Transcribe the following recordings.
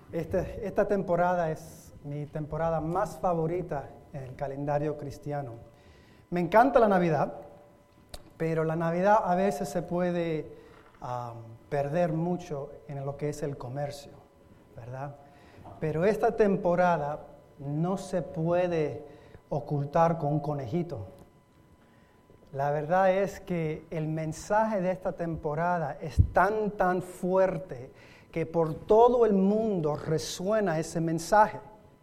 Esta temporada es mi temporada más favorita en el calendario cristiano. Me encanta la Navidad, pero la Navidad a veces se puede perder mucho en lo que es el comercio, ¿verdad? Pero esta temporada no se puede ocultar con un conejito. La verdad es que el mensaje de esta temporada es tan fuerte que por todo el mundo resuena ese mensaje.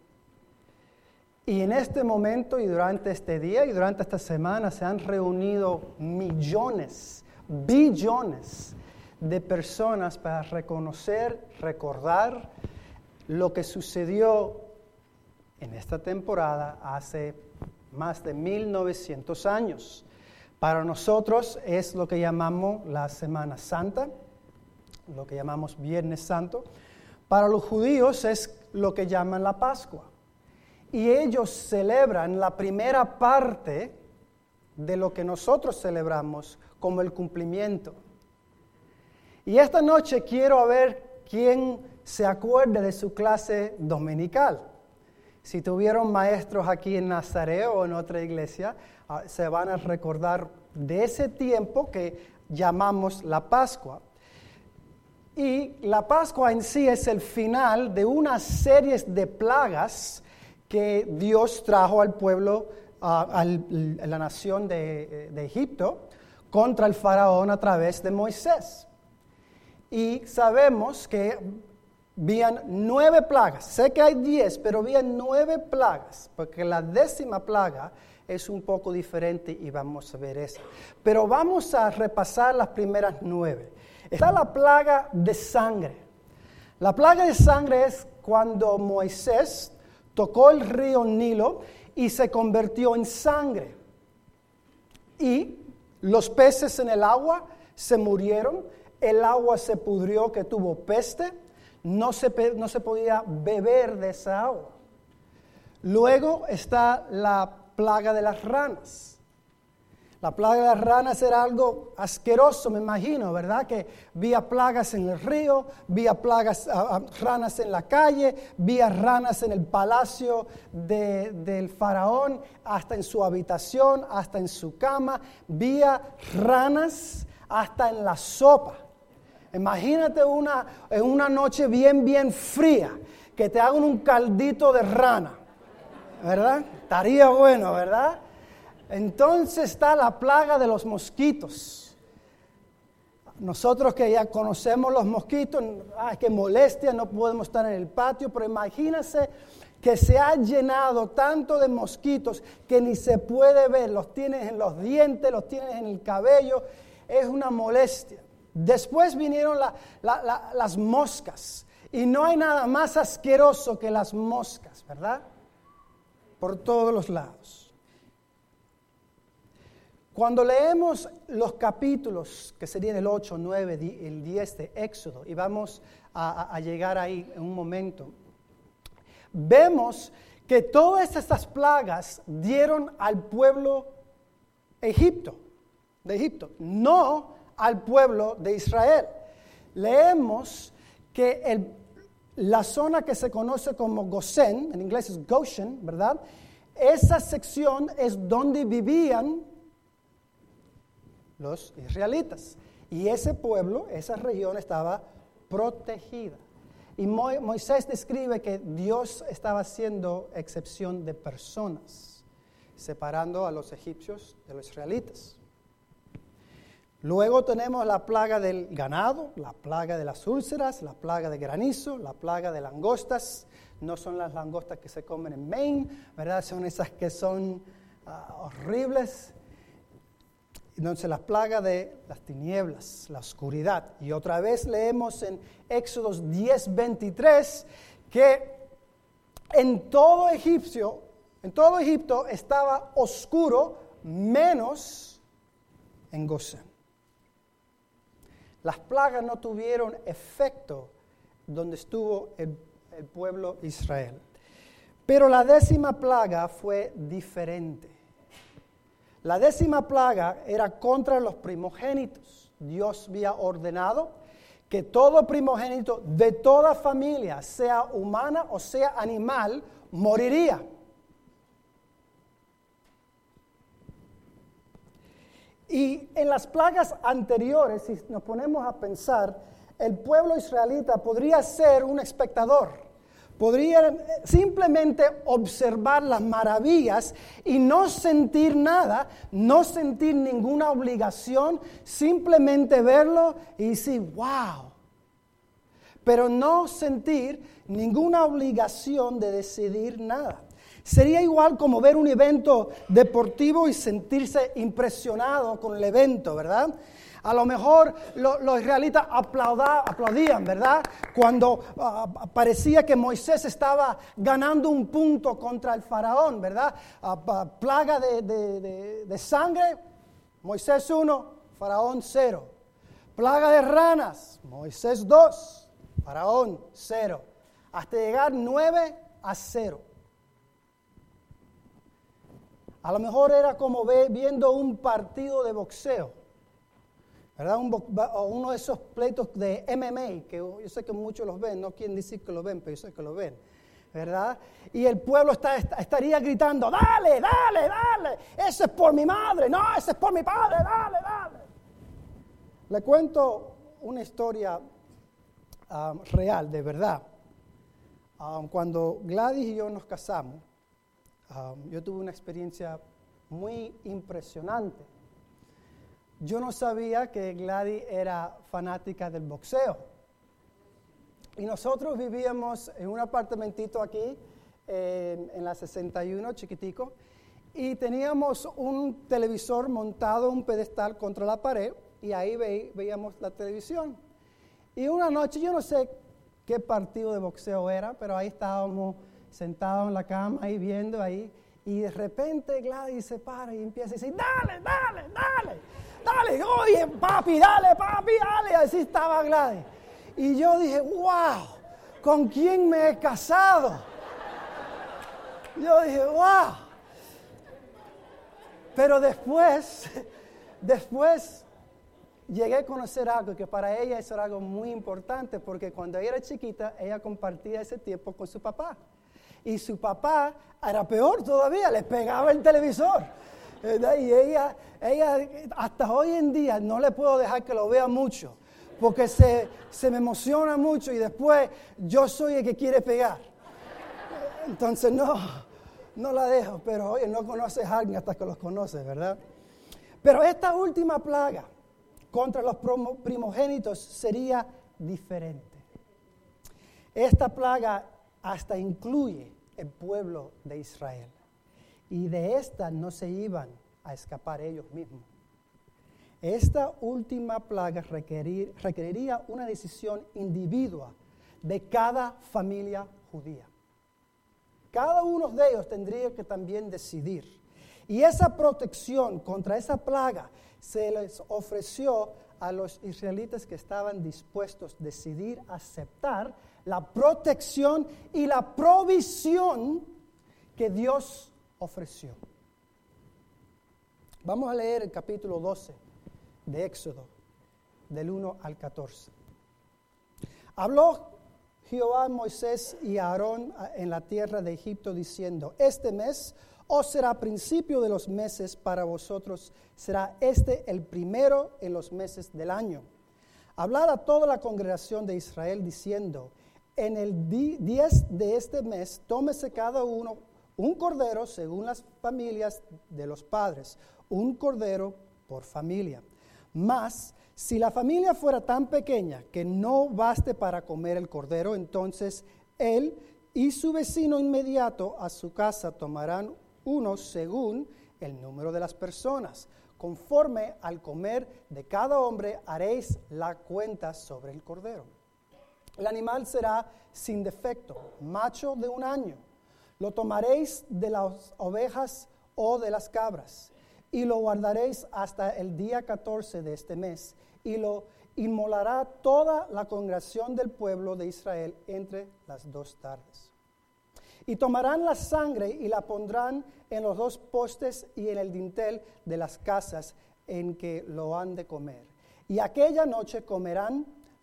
Y en este momento y durante este día y durante esta semana se han reunido millones, billones de personas para reconocer, recordar lo que sucedió en esta temporada hace más de 1900 años. Para nosotros es lo que llamamos la Semana Santa, lo que llamamos Viernes Santo. Para los judíos es lo que llaman la Pascua. Y ellos celebran la primera parte de lo que nosotros celebramos como el cumplimiento. Y esta noche quiero ver quién se acuerde de su clase dominical. Si tuvieron maestros aquí en Nazaret o en otra iglesia, se van a recordar de ese tiempo que llamamos la Pascua. Y la Pascua en sí es el final de una serie de plagas que Dios trajo al pueblo, a la nación de Egipto, contra el faraón a través de Moisés. Y sabemos que habían 9 plagas. Sé que hay 10, pero habían 9 plagas, porque la 10ª plaga es un poco diferente y vamos a ver eso. Pero vamos a repasar las primeras 9. Está la plaga de sangre. La plaga de sangre es cuando Moisés tocó el río Nilo y se convirtió en sangre. Y los peces en el agua se murieron, el agua se pudrió, que tuvo peste, no se podía beber de esa agua. Luego está la plaga de las ranas. La plaga de las ranas era algo asqueroso, me imagino, ¿verdad? Que había plagas en el río, había ranas en la calle, había ranas en el palacio del faraón, hasta en su habitación, hasta en su cama, había ranas hasta en la sopa. Imagínate en una noche bien fría, que te hagan un caldito de rana, ¿verdad? Estaría bueno, ¿verdad? Entonces está la plaga de los mosquitos. Nosotros que ya conocemos los mosquitos, qué molestia, no podemos estar en el patio, pero imagínense que se ha llenado tanto de mosquitos que ni se puede ver, los tienes en los dientes, los tienes en el cabello, es una molestia. Después vinieron las moscas, y no hay nada más asqueroso que las moscas, ¿verdad? Por todos los lados. Cuando leemos los capítulos, que serían el 8, 9, el 10 de Éxodo, y vamos a llegar ahí en un momento, vemos que todas estas plagas dieron al pueblo de Egipto, no al pueblo de Israel. Leemos que la zona que se conoce como Gosén, en inglés es Goshen, ¿verdad? Esa sección es donde vivían los israelitas. Y ese pueblo, esa región estaba protegida. Y Moisés describe que Dios estaba haciendo excepción de personas, separando a los egipcios de los israelitas. Luego tenemos la plaga del ganado, la plaga de las úlceras, la plaga de granizo, la plaga de langostas. No son las langostas que se comen en Maine, ¿verdad? Son esas que son horribles. Entonces la plaga de las tinieblas, la oscuridad. Y otra vez leemos en Éxodo 10:23 que en todo Egipto estaba oscuro, menos en Gosén. Las plagas no tuvieron efecto donde estuvo el pueblo Israel. Pero la 10ª plaga fue diferente. La 10ª plaga era contra los primogénitos. Dios había ordenado que todo primogénito de toda familia, sea humana o sea animal, moriría. Y en las plagas anteriores, si nos ponemos a pensar, el pueblo israelita podría ser un espectador. Podría simplemente observar las maravillas y no sentir nada, no sentir ninguna obligación, simplemente verlo y decir, wow. Pero no sentir ninguna obligación de decidir nada. Sería igual como ver un evento deportivo y sentirse impresionado con el evento, ¿verdad? A lo mejor los israelitas aplaudían, ¿verdad? Cuando parecía que Moisés estaba ganando un punto contra el faraón, ¿verdad? Plaga de sangre, Moisés 1, faraón 0. Plaga de ranas, Moisés 2, faraón 0. Hasta llegar 9-0. A lo mejor era como viendo un partido de boxeo, ¿verdad? O uno de esos pleitos de MMA, que yo sé que muchos los ven, no quieren decir que lo ven, pero yo sé que lo ven, ¿verdad? Y el pueblo estaría gritando, dale, dale, dale, ese es por mi madre, no, ese es por mi padre, dale, dale. Le cuento una historia real, de verdad. Cuando Gladys y yo nos casamos, yo tuve una experiencia muy impresionante. Yo no sabía que Gladys era fanática del boxeo. Y nosotros vivíamos en un apartamentito aquí, en la 61, chiquitico, y teníamos un televisor montado, un pedestal contra la pared, y ahí veíamos la televisión. Y una noche, yo no sé qué partido de boxeo era, pero ahí estábamos sentados en la cama, ahí viendo ahí, y de repente Gladys se para y empieza a decir, dale, dale, dale, dale, oye, papi, dale, así estaba Gladys. Y yo dije, wow, ¿con quién me he casado? Yo dije, wow. Pero después llegué a conocer algo que para ella eso era algo muy importante, porque cuando ella era chiquita, ella compartía ese tiempo con su papá. Y su papá era peor todavía, le pegaba el televisor. Y ella hasta hoy en día no le puedo dejar que lo vea mucho, porque se me emociona mucho y después yo soy el que quiere pegar. Entonces no la dejo, pero oye, no conoces a alguien hasta que los conoces, ¿verdad? Pero esta última plaga contra los primogénitos sería diferente. Esta plaga hasta incluye el pueblo de Israel. Y de esta no se iban a escapar ellos mismos. Esta última plaga requeriría una decisión individual de cada familia judía. Cada uno de ellos tendría que también decidir. Y esa protección contra esa plaga se les ofreció a los israelitas que estaban dispuestos a decidir aceptar la protección y la provisión que Dios ofreció. Vamos a leer el capítulo 12 de Éxodo, del 1 al 14. Habló Jehová a Moisés y a Aarón en la tierra de Egipto, diciendo, este mes os será principio de los meses para vosotros, será este el primero en los meses del año. Hablad a toda la congregación de Israel, diciendo, en el 10 de este mes, tómese cada uno un cordero según las familias de los padres, un cordero por familia. Mas, si la familia fuera tan pequeña que no baste para comer el cordero, entonces él y su vecino inmediato a su casa tomarán uno según el número de las personas. Conforme al comer de cada hombre haréis la cuenta sobre el cordero. El animal será sin defecto, macho de 1 año. Lo tomaréis de las ovejas o de las cabras, y lo guardaréis hasta el día 14 de este mes, y lo inmolará toda la congregación del pueblo de Israel entre las 2 tardes. Y tomarán la sangre y la pondrán en los 2 postes y en el dintel de las casas en que lo han de comer. Y aquella noche comerán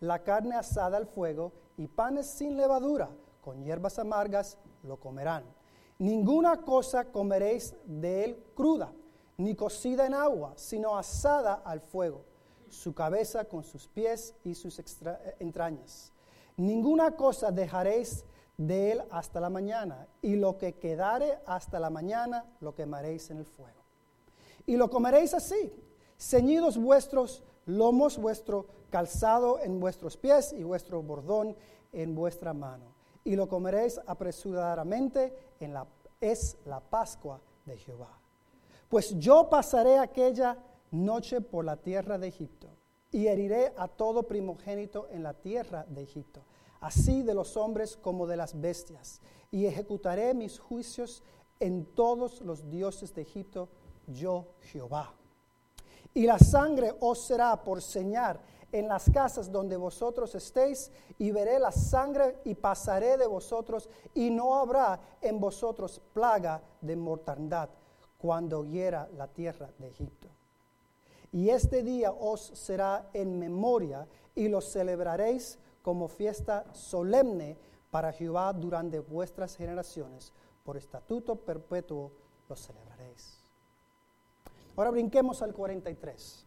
la carne asada al fuego y panes sin levadura, con hierbas amargas lo comerán. Ninguna cosa comeréis de él cruda, ni cocida en agua, sino asada al fuego, su cabeza con sus pies y sus entrañas. Ninguna cosa dejaréis de él hasta la mañana, y lo que quedare hasta la mañana lo quemaréis en el fuego. Y lo comeréis así, ceñidos vuestros lomos, vuestro calzado en vuestros pies y vuestro bordón en vuestra mano. Y lo comeréis apresuradamente, es la Pascua de Jehová. Pues yo pasaré aquella noche por la tierra de Egipto, y heriré a todo primogénito en la tierra de Egipto, así de los hombres como de las bestias, y ejecutaré mis juicios en todos los dioses de Egipto, yo Jehová. Y la sangre os será por señal en las casas donde vosotros estéis, y veré la sangre y pasaré de vosotros, y no habrá en vosotros plaga de mortandad cuando hiera la tierra de Egipto. Y este día os será en memoria, y lo celebraréis como fiesta solemne para Jehová durante vuestras generaciones. Por estatuto perpetuo lo celebraréis. Ahora brinquemos al 43.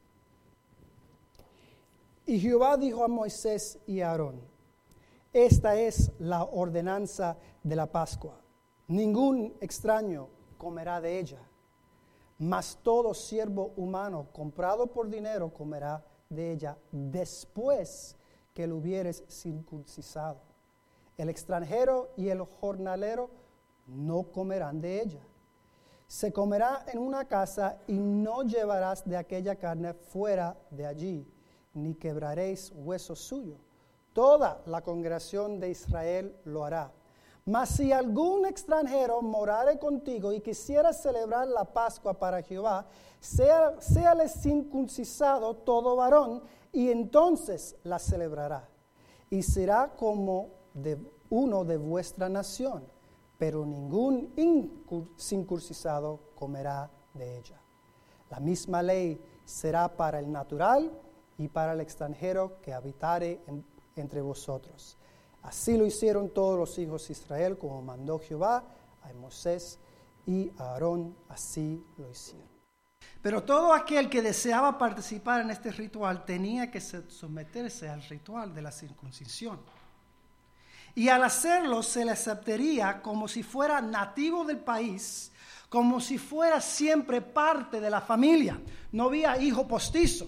Y Jehová dijo a Moisés y a Aarón: esta es la ordenanza de la Pascua. Ningún extraño comerá de ella, mas todo siervo humano comprado por dinero comerá de ella después que lo hubieres circuncisado. El extranjero y el jornalero no comerán de ella. Se comerá en una casa, y no llevarás de aquella carne fuera de allí, ni quebraréis hueso suyo. Toda la congregación de Israel lo hará. Mas si algún extranjero morare contigo y quisiera celebrar la Pascua para Jehová, séale circuncisado todo varón, y entonces la celebrará. Y será como de uno de vuestra nación, pero ningún incircuncisado comerá de ella. La misma ley será para el natural y para el extranjero que habitare entre vosotros. Así lo hicieron todos los hijos de Israel, como mandó Jehová a Moisés y a Aarón, así lo hicieron. Pero todo aquel que deseaba participar en este ritual tenía que someterse al ritual de la circuncisión. Y al hacerlo se le aceptaría como si fuera nativo del país, como si fuera siempre parte de la familia. No había hijo postizo.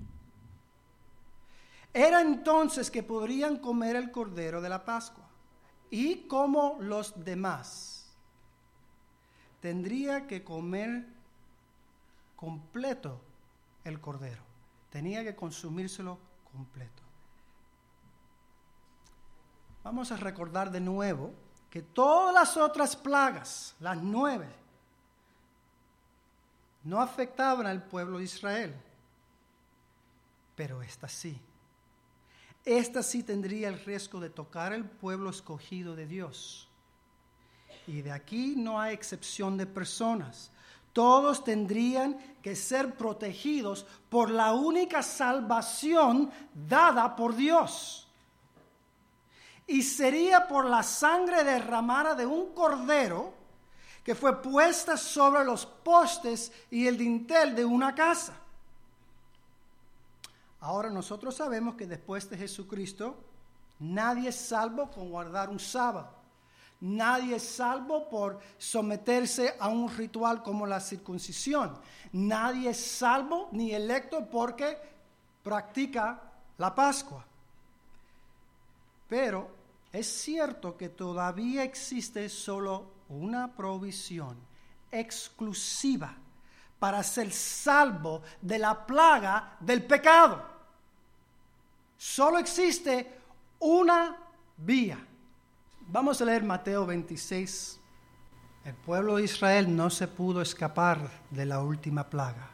Era entonces que podrían comer el cordero de la Pascua. Y como los demás, tendría que comer completo el cordero. Tenía que consumírselo completo. Vamos a recordar de nuevo que todas las otras plagas, las 9, no afectaban al pueblo de Israel. Pero esta sí. Esta sí tendría el riesgo de tocar al pueblo escogido de Dios. Y de aquí no hay excepción de personas. Todos tendrían que ser protegidos por la única salvación dada por Dios. Y sería por la sangre derramada de un cordero que fue puesta sobre los postes y el dintel de una casa. Ahora nosotros sabemos que después de Jesucristo, nadie es salvo con guardar un sábado. Nadie es salvo por someterse a un ritual como la circuncisión. Nadie es salvo ni electo porque practica la Pascua. Pero es cierto que todavía existe solo una provisión exclusiva para ser salvo de la plaga del pecado. Solo existe una vía. Vamos a leer Mateo 26. El pueblo de Israel no se pudo escapar de la última plaga.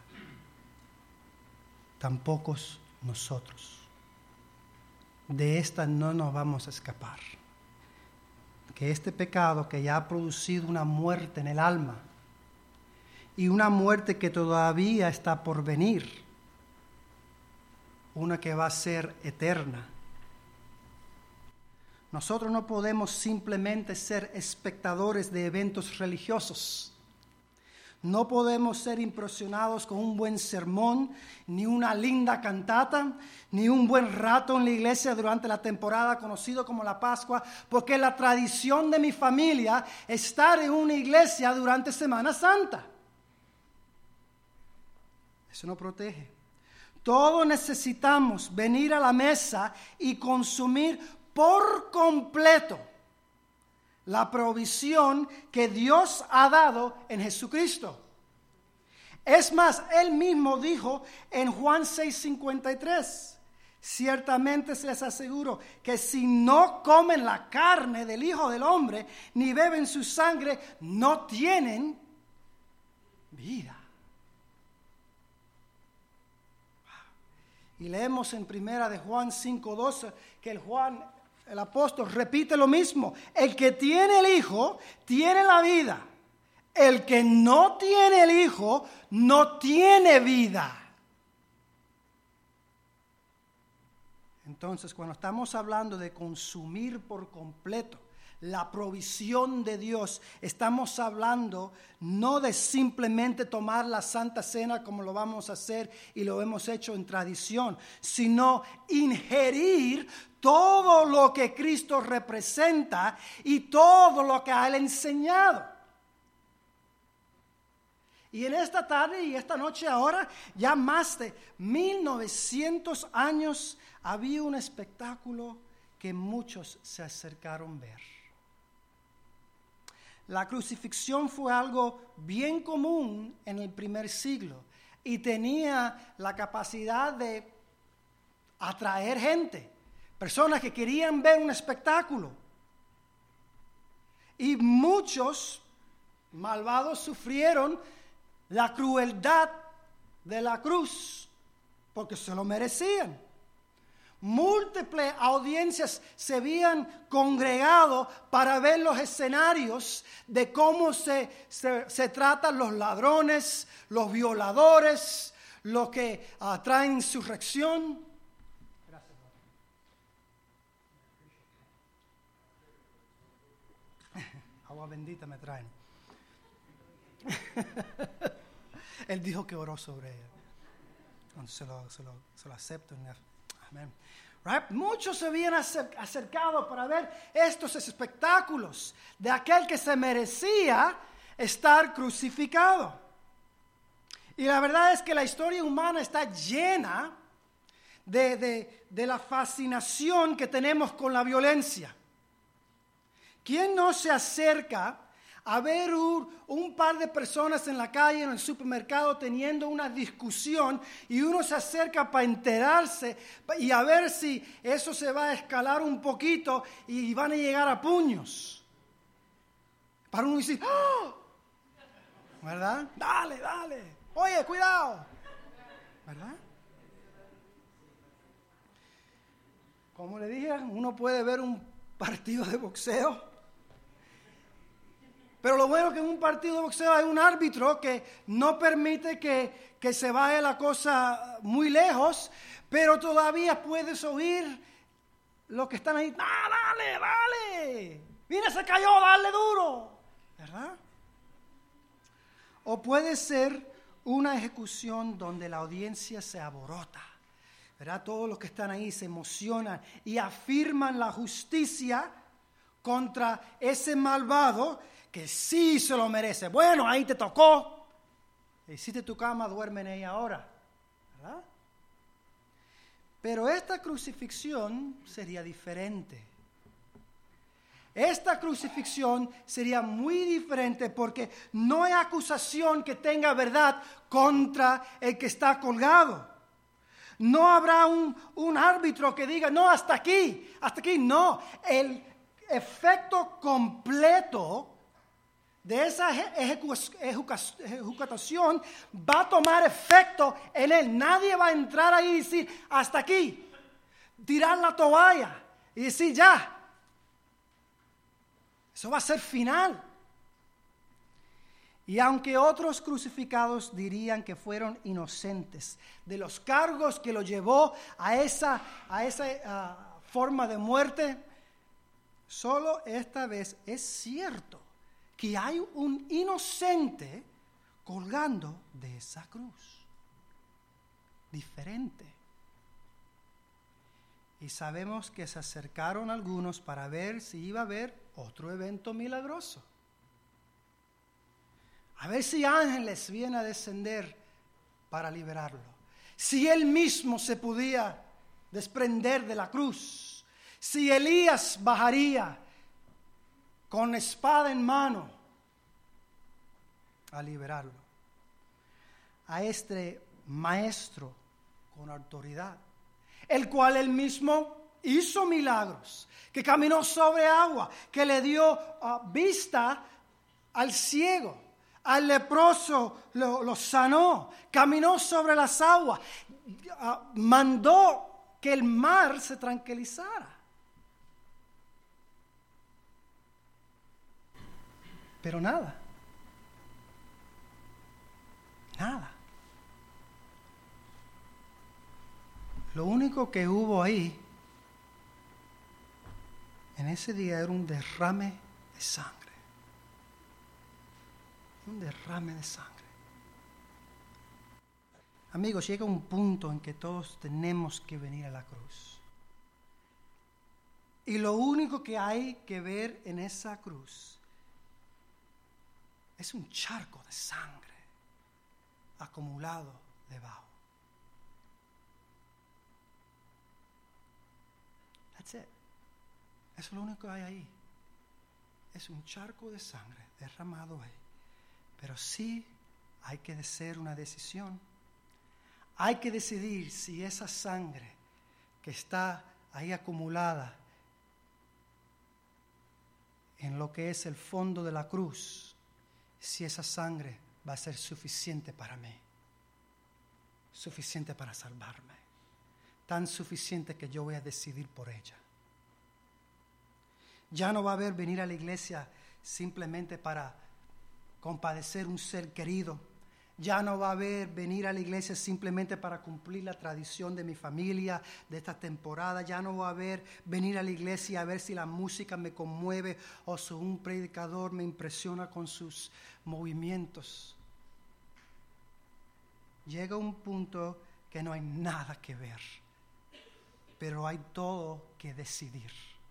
Tampoco nosotros. De esta no nos vamos a escapar. Que este pecado que ya ha producido una muerte en el alma, y una muerte que todavía está por venir, una que va a ser eterna, Nosotros no podemos simplemente ser espectadores de eventos religiosos. No podemos ser impresionados con un buen sermón, ni una linda cantata, ni un buen rato en la iglesia durante la temporada conocido como la Pascua, porque la tradición de mi familia es estar en una iglesia durante Semana Santa. Eso no protege. Todos necesitamos venir a la mesa y consumir por completo la provisión que Dios ha dado en Jesucristo. Es más, Él mismo dijo en Juan 6:53, ciertamente les aseguro que si no comen la carne del Hijo del Hombre, ni beben su sangre, no tienen vida. Y leemos en primera de Juan 5:12 que el apóstol repite lo mismo. El que tiene el Hijo, tiene la vida. El que no tiene el Hijo, no tiene vida. Entonces, cuando estamos hablando de consumir por completo la provisión de Dios, estamos hablando no de simplemente tomar la Santa Cena como lo vamos a hacer y lo hemos hecho en tradición, sino ingerir todo lo que Cristo representa y todo lo que ha Él enseñado. Y en esta tarde y esta noche ahora, ya más de 1900 años, había un espectáculo que muchos se acercaron a ver. La crucifixión fue algo bien común en el primer siglo y tenía la capacidad de atraer gente, personas que querían ver un espectáculo. Y muchos malvados sufrieron la crueldad de la cruz porque se lo merecían. Múltiples audiencias se habían congregado para ver los escenarios de cómo se tratan los ladrones, los violadores, los que traen insurrección. Gracias. Agua bendita me traen. Él dijo que oró sobre ella. Se lo acepto. Amén. Right? Muchos se habían acercado para ver estos espectáculos de aquel que se merecía estar crucificado. Y la verdad es que la historia humana está llena de la fascinación que tenemos con la violencia. ¿Quién no se acerca a ver un par de personas en la calle, en el supermercado, teniendo una discusión, y uno se acerca para enterarse y a ver si eso se va a escalar un poquito y van a llegar a puños? Para uno decir, ¡oh! ¿Verdad? Dale, oye, cuidado, ¿verdad? Como le dije, uno puede ver un partido de boxeo. Pero lo bueno es que en un partido de boxeo hay un árbitro que no permite que se vaya la cosa muy lejos, pero todavía puedes oír los que están ahí. ¡Ah, dale! ¡Mira, se cayó, dale duro! ¿Verdad? O puede ser una ejecución donde la audiencia se aborota, ¿verdad? Todos los que están ahí se emocionan y afirman la justicia contra ese malvado que sí se lo merece. Bueno, ahí te tocó. Hiciste tu cama, duerme en ella ahora, ¿verdad? Pero esta crucifixión sería diferente. Esta crucifixión sería muy diferente porque no hay acusación que tenga verdad contra el que está colgado. No habrá un árbitro que diga, no, hasta aquí, no. El efecto completo de esa ejecución va a tomar efecto en él. Nadie va a entrar ahí y decir, hasta aquí, tirar la toalla y decir, ya. Eso va a ser final. Y aunque otros crucificados dirían que fueron inocentes de los cargos que lo llevó a esa forma de muerte, Solo esta vez es cierto que hay un inocente colgando de esa cruz. Diferente. Y sabemos que se acercaron algunos para ver si iba a haber otro evento milagroso. A ver si ángeles vienen a descender para liberarlo. Si él mismo se podía desprender de la cruz. Si Elías bajaría con espada en mano a liberarlo. A este maestro con autoridad, el cual él mismo hizo milagros, que caminó sobre agua, que le dio vista al ciego, al leproso lo sanó, caminó sobre las aguas, mandó que el mar se tranquilizara. Pero nada. Lo único que hubo ahí en ese día era un derrame de sangre. Un derrame de sangre. Amigos, llega un punto en que todos tenemos que venir a la cruz. Y lo único que hay que ver en esa cruz es un charco de sangre acumulado debajo. That's it. Eso es lo único que hay ahí. Es un charco de sangre derramado ahí. Pero sí hay que hacer una decisión. Hay que decidir si esa sangre que está ahí acumulada en lo que es el fondo de la cruz, si esa sangre va a ser suficiente para mí, suficiente para salvarme, tan suficiente que yo voy a decidir por ella. Ya no va a haber venir a la iglesia simplemente para compadecer un ser querido. Ya no va a haber venir a la iglesia simplemente para cumplir la tradición de mi familia de esta temporada. Ya no va a haber venir a la iglesia a ver si la música me conmueve o si un predicador me impresiona con sus movimientos. Llega un punto que no hay nada que ver, pero hay todo que decidir.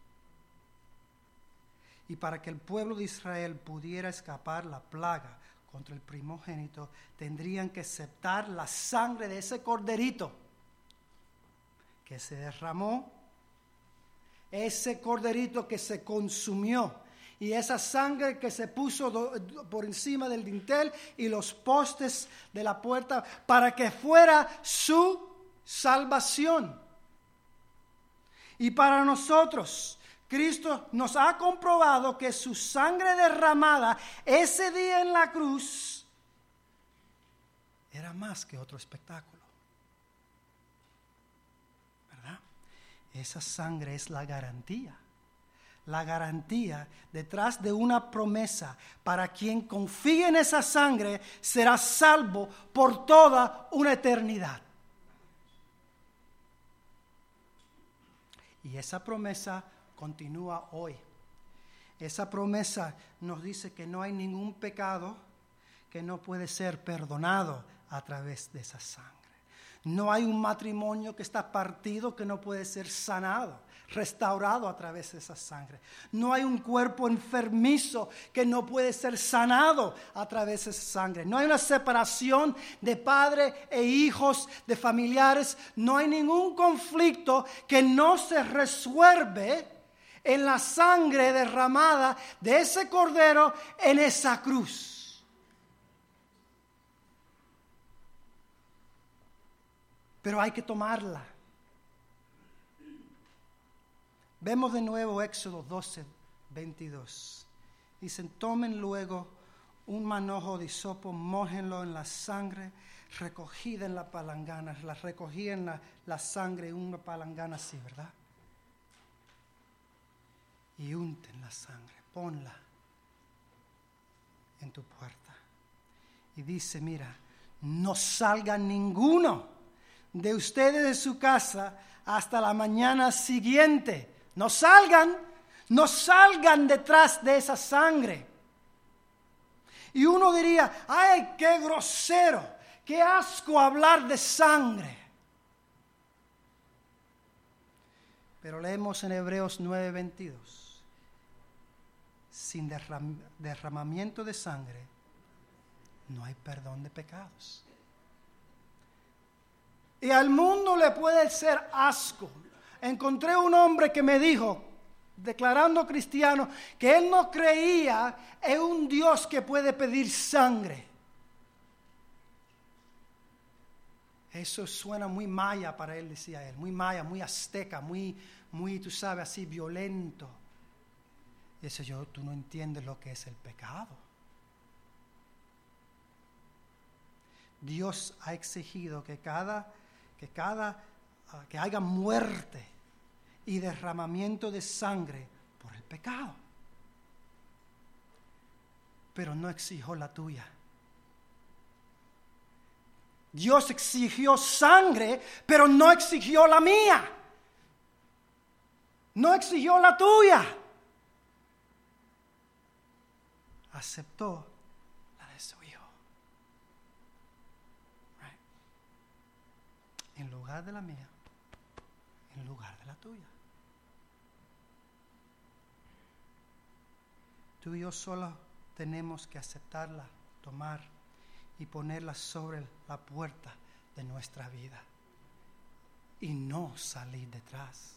Y para que el pueblo de Israel pudiera escapar la plaga contra el primogénito, tendrían que aceptar la sangre de ese corderito que se derramó, ese corderito que se consumió, y esa sangre que se puso por encima del dintel y los postes de la puerta para que fuera su salvación. Y para nosotros, Cristo nos ha comprobado que su sangre derramada ese día en la cruz era más que otro espectáculo, ¿verdad? Esa sangre es la garantía detrás de una promesa. Para quien confíe en esa sangre será salvo por toda una eternidad. Y esa promesa continúa hoy. Esa promesa nos dice que no hay ningún pecado que no puede ser perdonado a través de esa sangre. No hay un matrimonio que está partido que no puede ser sanado, restaurado a través de esa sangre. No hay un cuerpo enfermizo que no puede ser sanado a través de esa sangre. No hay una separación de padre e hijos, de familiares. No hay ningún conflicto que no se resuelve en la sangre derramada de ese cordero en esa cruz. Pero hay que tomarla. Vemos de nuevo Éxodo 12, 22. Dicen: tomen luego un manojo de hisopo, mójenlo en la sangre recogida en la palangana. La recogían la sangre en una palangana así, ¿verdad? Y unten la sangre, ponla en tu puerta. Y dice: mira, no salga ninguno de ustedes de su casa hasta la mañana siguiente. No salgan, No salgan detrás de esa sangre. Y uno diría, ay, qué grosero, qué asco hablar de sangre. Pero leemos en Hebreos 9:22. Sin derramamiento de sangre no hay perdón de pecados. Y al mundo le puede ser asco. Encontré un hombre que me dijo, declarando cristiano, que él no creía en un Dios que puede pedir sangre. Eso suena muy maya para él, decía él, muy maya, muy azteca, muy, tú sabes, así violento. Y eso tú no entiendes lo que es el pecado. Dios ha exigido que haya muerte y derramamiento de sangre por el pecado. Pero no exigió la tuya. Dios exigió sangre, pero no exigió la mía. No exigió la tuya. Aceptó la de su hijo. Right. En lugar de la mía, en lugar de la tuya. Tú y yo solo tenemos que aceptarla, tomar y ponerla sobre la puerta de nuestra vida y no salir detrás.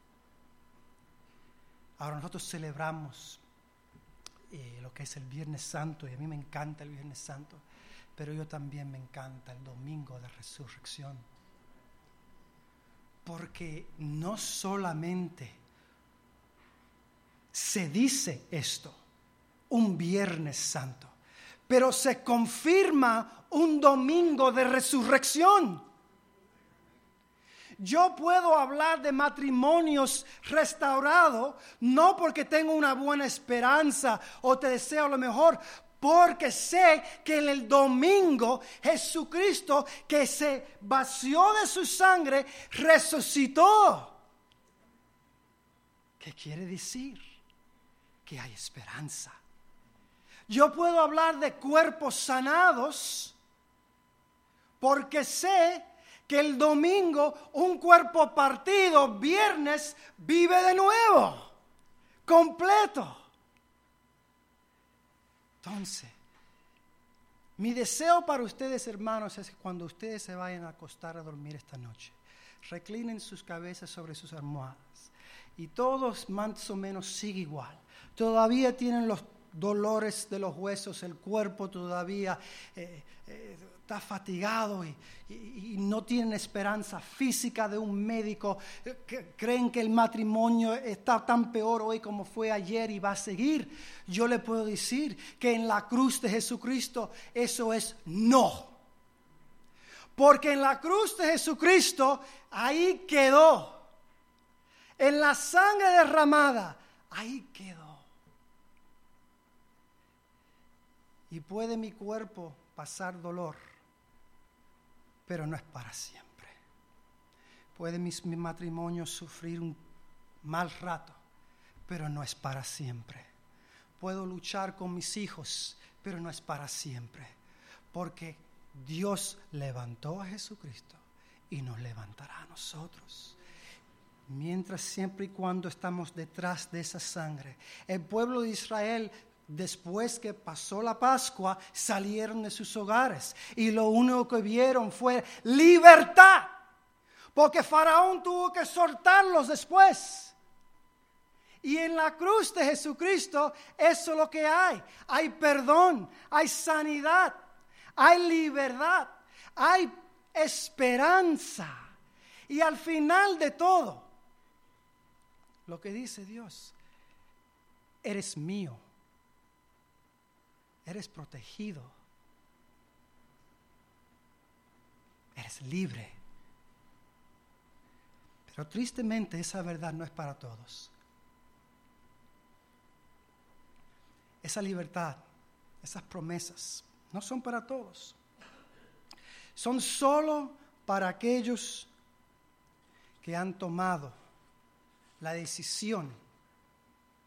Ahora nosotros celebramos lo que es el Viernes Santo, y a mí me encanta el Viernes Santo, pero yo también me encanta el Domingo de Resurrección, porque no solamente se dice esto un Viernes Santo, pero se confirma un Domingo de Resurrección. Yo puedo hablar de matrimonios restaurados no porque tengo una buena esperanza o te deseo lo mejor, porque sé que en el domingo Jesucristo, que se vació de su sangre, resucitó. ¿Qué quiere decir? Que hay esperanza. Yo puedo hablar de cuerpos sanados porque sé que el domingo un cuerpo partido, viernes, vive de nuevo, completo. Entonces, mi deseo para ustedes, hermanos, es que cuando ustedes se vayan a acostar a dormir esta noche, reclinen sus cabezas sobre sus almohadas y todos más o menos sigue igual. Todavía tienen los dolores de los huesos, el cuerpo todavía está fatigado y no tienen esperanza física de un médico, creen que el matrimonio está tan peor hoy como fue ayer y va a seguir. Yo le puedo decir que en la cruz de Jesucristo eso es no. Porque en la cruz de Jesucristo ahí quedó. En la sangre derramada, ahí quedó. Y puede mi cuerpo pasar dolor, pero no es para siempre. Puede mi matrimonio sufrir un mal rato, pero no es para siempre. Puedo luchar con mis hijos, pero no es para siempre. Porque Dios levantó a Jesucristo y nos levantará a nosotros. Mientras, siempre y cuando estamos detrás de esa sangre. El pueblo de Israel, después que pasó la Pascua, salieron de sus hogares y lo único que vieron fue libertad, porque Faraón tuvo que soltarlos después. Y en la cruz de Jesucristo eso es lo que hay. Hay perdón, hay sanidad, hay libertad, hay esperanza. Y al final de todo, lo que dice Dios, eres mío. Eres protegido. Eres libre. Pero tristemente esa verdad no es para todos. Esa libertad, esas promesas, no son para todos. Son solo para aquellos que han tomado la decisión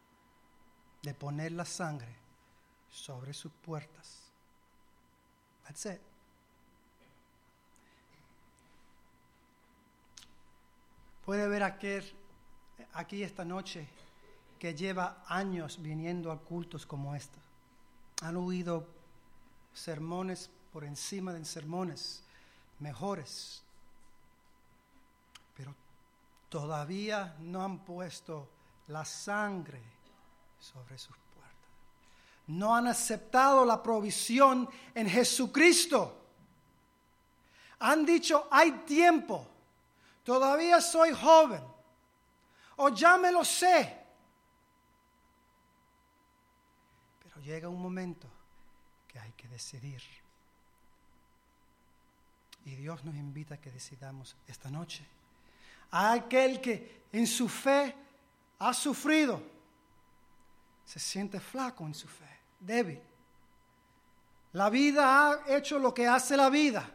de poner la sangre sobre sus puertas. That's it. Puede haber aquí esta noche que lleva años viniendo a cultos como este. Han oído sermones por encima de sermones mejores, pero todavía no han puesto la sangre sobre sus puertas. No han aceptado la provisión en Jesucristo. Han dicho, hay tiempo, todavía soy joven, o ya me lo sé. Pero llega un momento que hay que decidir. Y Dios nos invita a que decidamos esta noche. A aquel que en su fe ha sufrido, se siente flaco en su fe, débil. La vida ha hecho lo que hace la vida.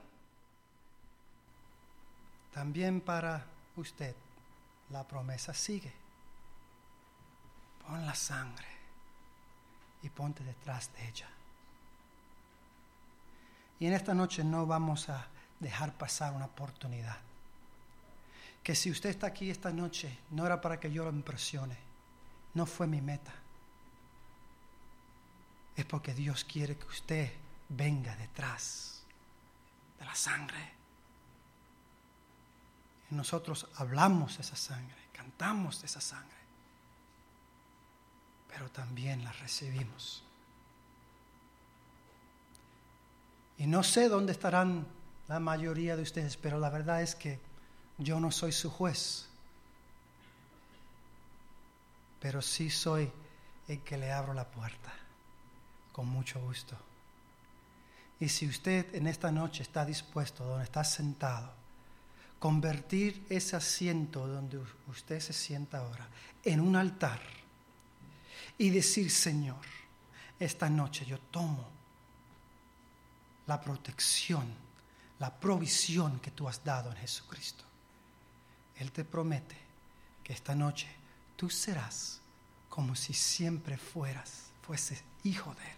También para usted la promesa sigue. Pon la sangre y ponte detrás de ella. Y en esta noche no vamos a dejar pasar una oportunidad. Que si usted está aquí esta noche, no era para que yo lo impresione. No fue mi meta. Es porque Dios quiere que usted venga detrás de la sangre. Y nosotros hablamos de esa sangre, cantamos de esa sangre, pero también la recibimos. Y no sé dónde estarán la mayoría de ustedes, pero la verdad es que yo no soy su juez, pero sí soy el que le abro la puerta con mucho gusto. Y si usted en esta noche está dispuesto, donde está sentado, convertir ese asiento donde usted se sienta ahora en un altar y decir, Señor, esta noche yo tomo la protección, la provisión que tú has dado en Jesucristo. Él te promete que esta noche tú serás como si siempre fueses hijo de Él.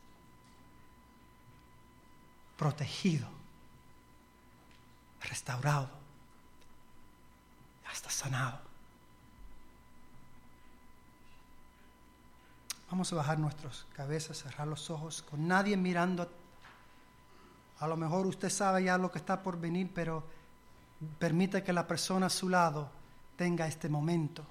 Protegido, restaurado, hasta sanado. Vamos a bajar nuestras cabezas, cerrar los ojos, con nadie mirando. A lo mejor usted sabe ya lo que está por venir, pero permite que la persona a su lado tenga este momento.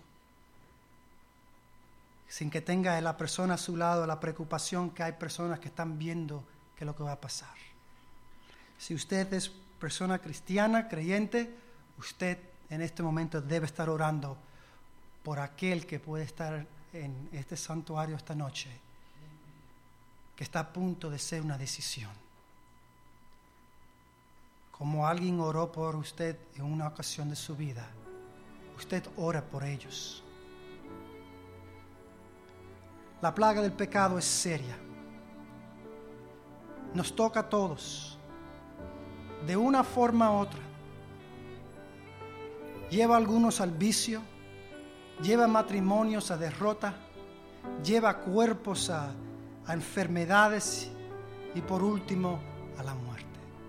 Sin que tenga la persona a su lado la preocupación que hay personas que están viendo qué es lo que va a pasar. Si usted es persona cristiana, creyente, usted en este momento debe estar orando por aquel que puede estar en este santuario esta noche, que está a punto de ser una decisión. Como alguien oró por usted en una ocasión de su vida, usted ora por ellos. La plaga del pecado es seria. Nos toca a todos, de una forma u otra. Lleva a algunos al vicio, lleva matrimonios a derrota, lleva cuerpos a enfermedades y por último a la muerte.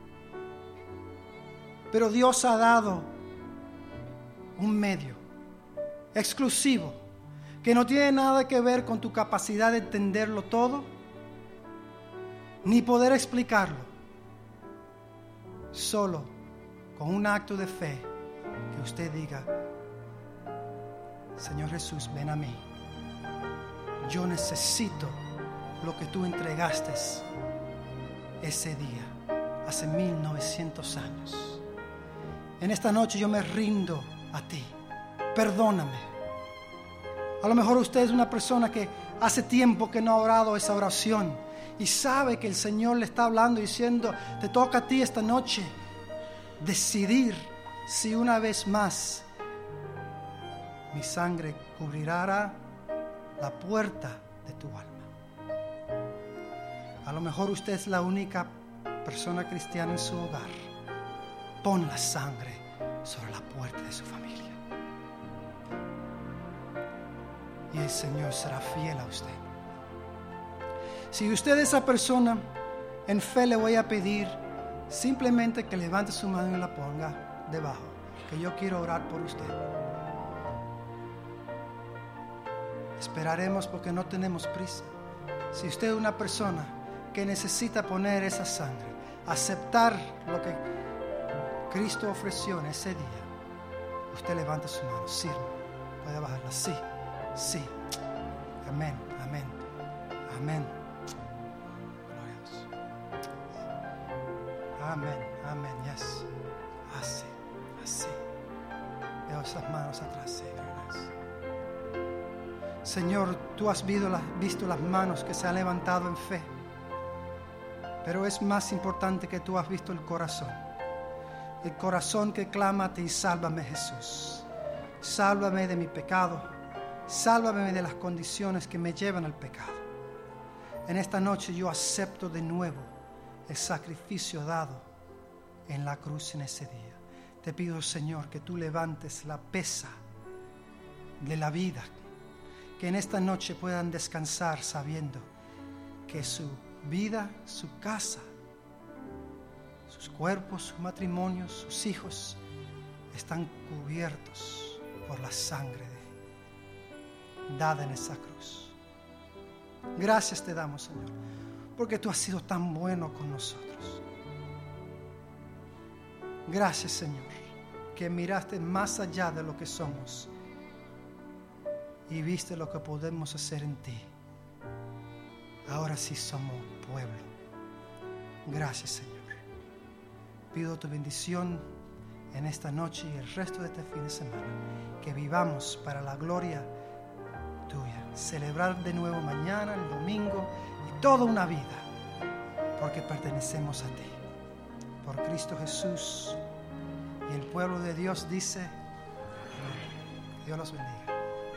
Pero Dios ha dado un medio exclusivo que no tiene nada que ver con tu capacidad de entenderlo todo, ni poder explicarlo. Solo con un acto de fe que usted diga, Señor Jesús, ven a mí. Yo necesito lo que tú entregaste ese día, hace 1900 años. En esta noche yo me rindo a ti. Perdóname. A lo mejor usted es una persona que hace tiempo que no ha orado esa oración y sabe que el Señor le está hablando y diciendo, te toca a ti esta noche decidir si una vez más mi sangre cubrirá la puerta de tu alma. A lo mejor usted es la única persona cristiana en su hogar. Pon la sangre sobre la puerta de su familia. Y el Señor será fiel a usted. Si usted es esa persona, en fe le voy a pedir simplemente que levante su mano y la ponga debajo, que yo quiero orar por usted. Esperaremos porque no tenemos prisa. Si usted es una persona que necesita poner esa sangre, aceptar lo que Cristo ofreció en ese día, usted levanta su mano. Sí, puede bajarla. Sí, sí. Amén, amén, amén. Gloria a Dios. Amén, amén, yes. Así, así. Veo esas manos atrás, sí, gracias. Señor, tú has visto las manos que se han levantado en fe, pero es más importante que tú has visto el corazón que clama a ti. Sálvame, Jesús, sálvame de mi pecado, sálvame de las condiciones que me llevan al pecado. En esta noche yo acepto de nuevo el sacrificio dado en la cruz en ese día. Te pido, Señor, que tú levantes la pesa de la vida, que en esta noche puedan descansar sabiendo que su vida, su casa, sus cuerpos, sus matrimonios, sus hijos están cubiertos por la sangre dada en esa cruz. Gracias te damos, Señor, porque tú has sido tan bueno con nosotros. Gracias, Señor, que miraste más allá de lo que somos y viste lo que podemos hacer en ti. Ahora sí somos pueblo. Gracias, Señor. Pido tu bendición en esta noche y el resto de este fin de semana. Que vivamos para la gloria tuya. Celebrar de nuevo mañana, el domingo y toda una vida. Porque pertenecemos a ti. Por Cristo Jesús. Y el pueblo de Dios dice: Dios los bendiga.